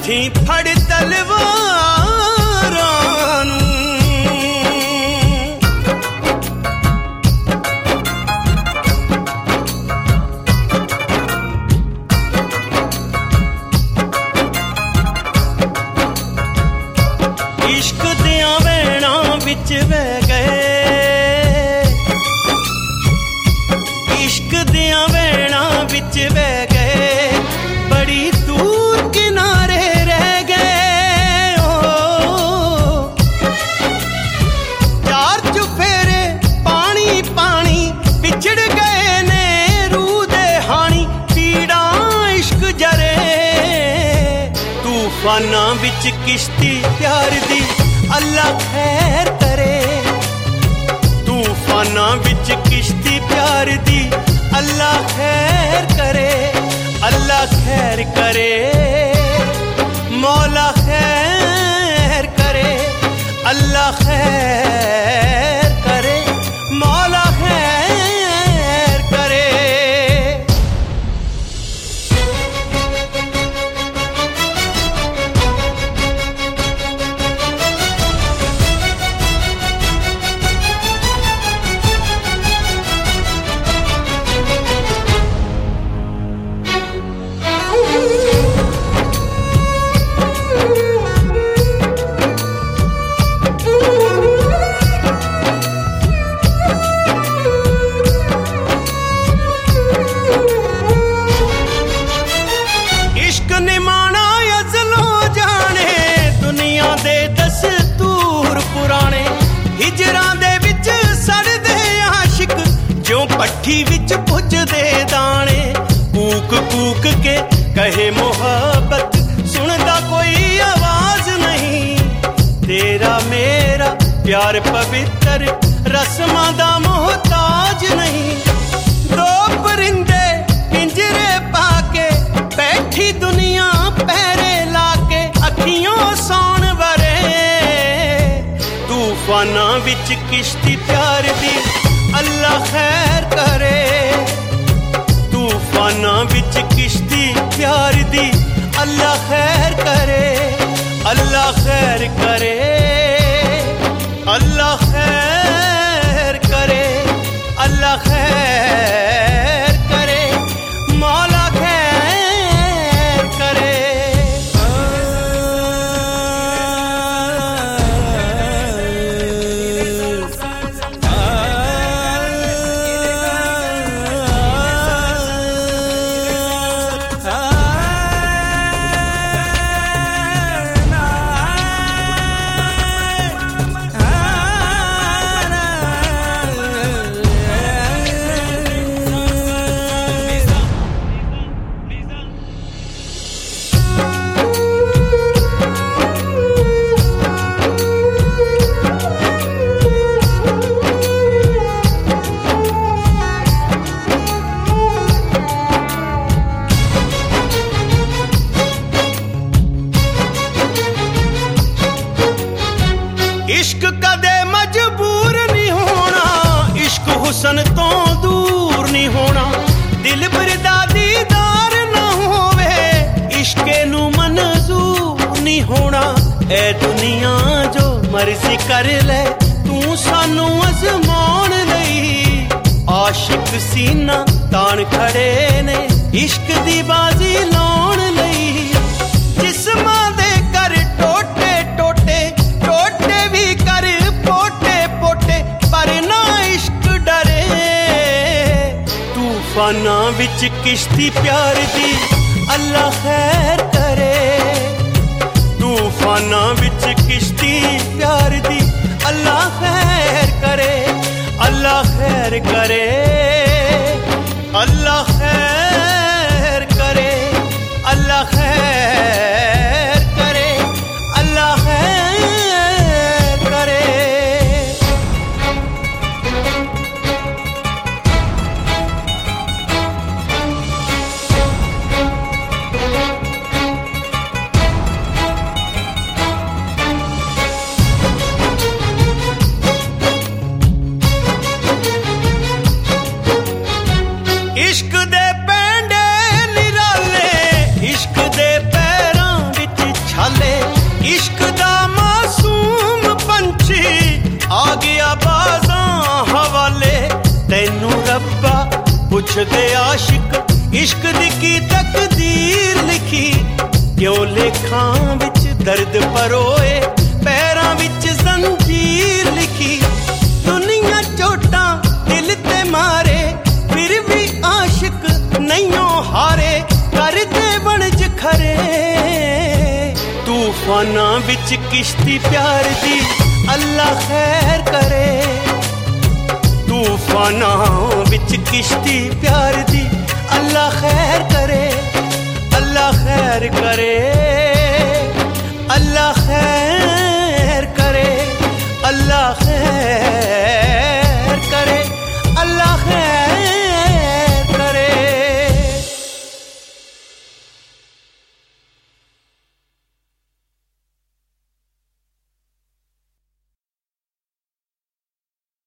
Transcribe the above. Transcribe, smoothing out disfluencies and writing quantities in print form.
हथीं फड़ तलवारां नूं। इश्क दियां वैणां विच बह गए, इश्क दियां वैणां विच बह गए, बड़ी दूर किनारे रह गए। ओ चार चुफेरे पानी पानी बिछड़ गए ने रूह दे हानी, पीड़ां इश्क जरे। तूफानां विच किश्ती प्यार दी अल्लाह खैर करे, तूफानां विच किश्ती प्यार दी अल्लाह खैर करे, अल्लाह खैर करे, मौला खैर करे, अल्लाह खैर करे, मौला खैर करे। भट्ठी विच भुजदे दाने, कूक कूक के कहे मोहब्बत, सुनदा कोई आवाज नहीं। तेरा मेरा प्यार पवित्र, रस्मां दा मोहताज नहीं। दो परिंदे पिंजरे पाके, बैठी दुनिया पहरे लाके, अखियों सौन वरे। तूफानां विच किश्ती प्यार दी अल्लाह खैर करे, तूफानां विच किश्ती प्यार दी अल्लाह खैर करे, अल्लाह खैर करे, अल्लाह खैर करे, अल्लाह खैर करे, मौला खैर करे। इश्क कदे मजबूर नहीं होना, इश्क हुसन तो दूर नहीं होना। दिल बरदा दीदार ना होवे, इश्के नू मंजूर नहीं होना। ए दुनिया जो मर्जी कर ले, तू सानू अजमाउण लई। आशिक सीना तान खड़े ने, इश्क दी बाजी लाउण लई। जिस्मां दे कर टोटे टोटे, टोटे भी कर पोटे पोटे, पर ना इश्क डरे। तूफानां विच किश्ती प्यार दी अल्लाह खैर करे, तूफानां विच किश्ती प्यार दी अल्लाह खैर करे, अल्लाह खैर करे, अल्लाह खैर करे, अल्लाह खैर करे, अल्लाह खैर करे। इश्क दे पैंडे निराले, इश्क दे पुछदे आशिक इश्क दी की तकदीर लिखी क्यों लेखां विच दर्द परोए पैरां विच जंजीर लिखी दुनिया चोटां दिल ते मारे फिर भी आशिक नैयों हारे करदे बनज खरे तूफाना विच किश्ती प्यार दी अल्लाह खैर करे तूफाना विच किश्ती प्यार दी अल्लाह खैर करे अल्लाह खैर करे अल्लाह खैर करे अल्लाह खैर